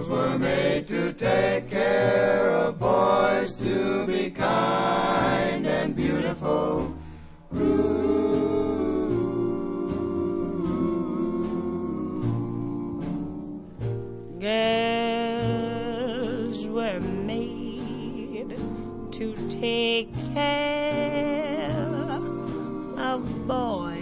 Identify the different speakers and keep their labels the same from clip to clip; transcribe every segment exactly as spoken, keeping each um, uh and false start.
Speaker 1: Girls were made to take care of boys, to be kind and beautiful.
Speaker 2: Girls were made to take care of boys,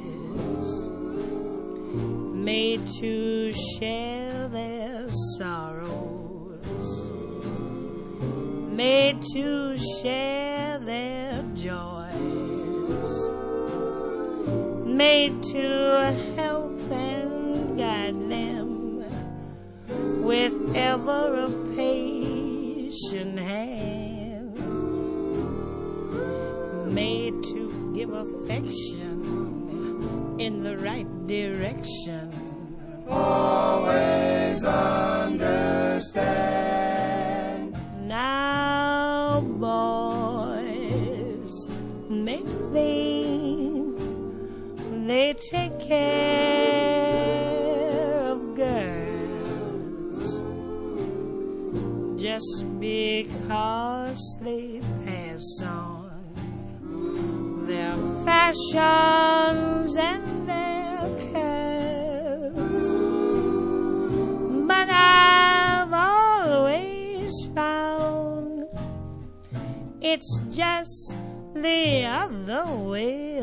Speaker 2: made to share their sorrows, made to share their joys, made to help and guide them with ever a patient hand, made to give affection in the right direction.
Speaker 1: Always understand.
Speaker 2: Now boys may think they take care of girls just because they pass on their fashions and their curves. But I've always found it's just the other way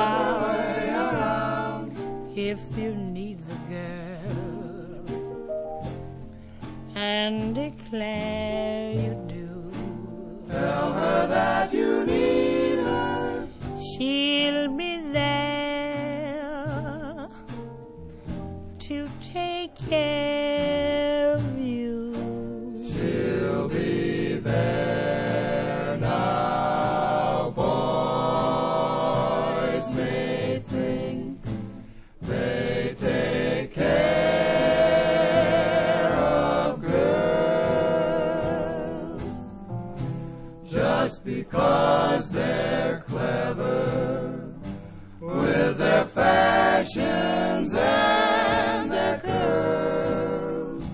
Speaker 2: around. If you need the girl and declare you do,
Speaker 1: Tell her that you need her.
Speaker 2: she'll be there to take care of you.
Speaker 1: She'll be there now. Boys may think they take care of girls just because they're clever with their fashions and their curves.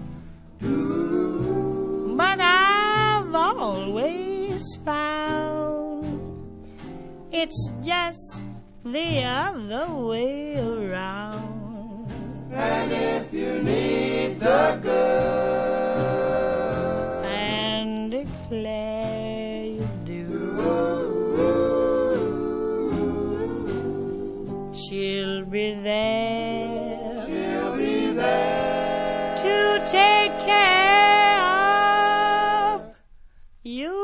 Speaker 1: Do.
Speaker 2: But I've always found it's just the other way around.
Speaker 1: And if you need the girl
Speaker 2: And declare you do, she'll be there
Speaker 1: she'll be there
Speaker 2: to take care of you.